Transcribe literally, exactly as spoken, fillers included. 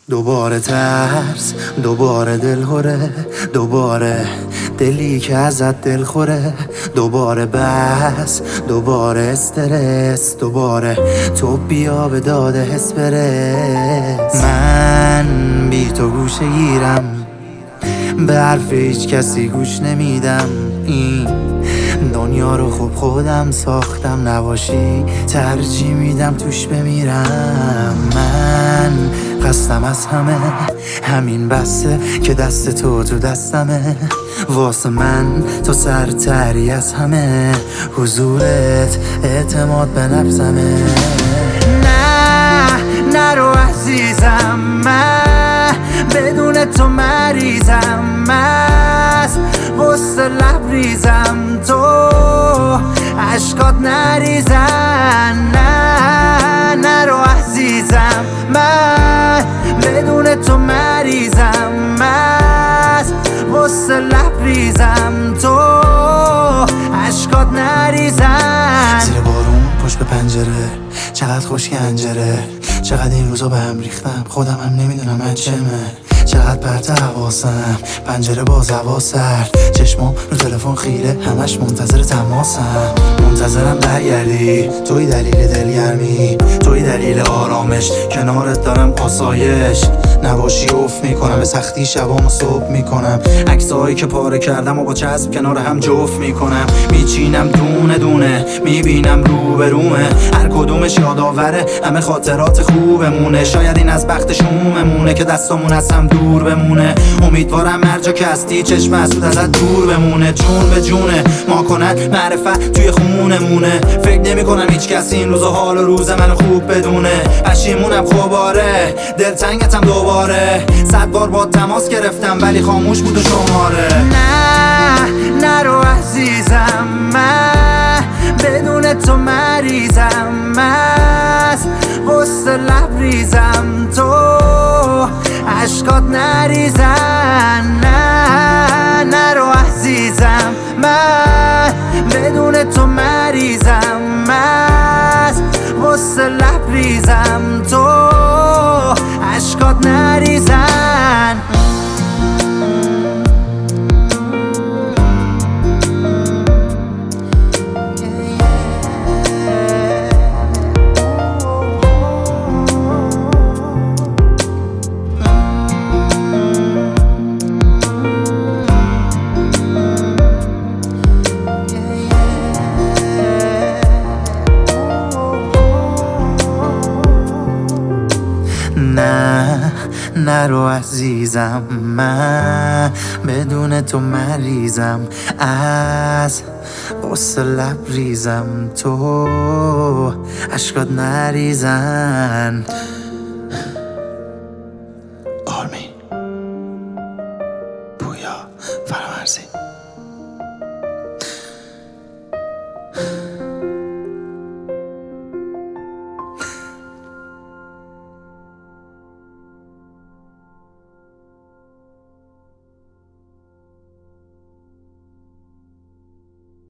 دوباره ترس، دوباره دلهوره، دوباره دلی که ازت دل خوره، دوباره بس، دوباره استرس، دوباره تو بیا به داده حس برس. من بی تو گوشه گیرم، به حرف هیچ کسی گوش نمیدم. این دنیا رو خوب خودم ساختم، نباشی ترجیح میدم توش بمیرم. من قصدم از همه همین بسه که دست تو تو دستمه، واسه من تو سرتری از همه، حضورت اعتماد به نفسمه. نه نرو عزیزم، من بدون تو مریضم، مست وسط لبریزم، تو عشقات نریزن. نه نرو عزیزم، من بدون تو مریضم، مست وسط لبریزم، تو عشقات نریزن. زیر بارون پشت به پنجره، چقدر خوش گنجره، چقدر این روزا به هم ریختم، خودم هم نمیدونم من چمه. چقدر پرت حواسم، پنجره باز هوا سرد، چشمام رو تلفن خیره، همش منتظر تماسم. منتظرم برگردی، توی دلیل دلگرمی، توی دلیل آرامش، کنارت دارم آسایش. نباشی افت میکنم، به سختی شبامو صبح میکنم، عکسایی که پاره کردم و با چسب کنار هم جفت میکنم. میچینم دونه دونه، میبینم رو به رومه، هر کدومش یادآوره همه خاطرات خوبمونه. شاید این از بخت شوممونه که دستامون از هم دور بمونه. امیدوارم هر جا که هستی چشم حسود ازت دور بمونه، چون به جونه ما کنن معرفت توی خونمونه. فکر نمی کنم هیچ کسی این روزا حال و روز منو خوب بدونه. پشیمونم خوباره، دلتنگتم دوباره، صد بار با تماس گرفتم ولی خاموش بود و شماره. نه نرو عزیزم، من بدون تو مریضم، مست وسط لبریزم، تو عشقات نریزن. نه نرو عزیزم، من بدون تو مریضم، مست وسط لبریزم، تو عشقات نریزن. نه نرو عزیزم، من بدون تو مریضم، از قصه لبریزم، تو عشقات نریزن.